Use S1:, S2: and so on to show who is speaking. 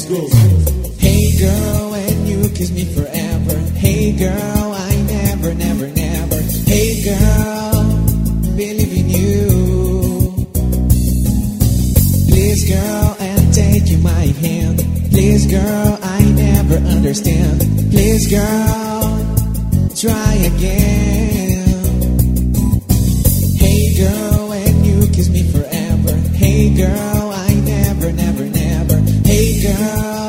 S1: Hey girl, and you kiss me forever. Hey girl, I never, never, never. Hey girl, believe in you. Please girl, and take you my hand. Please girl, I never understand. Please girl, try again. Hey girl, and you kiss me forever. Hey girl, I never, never, never. Hey girl,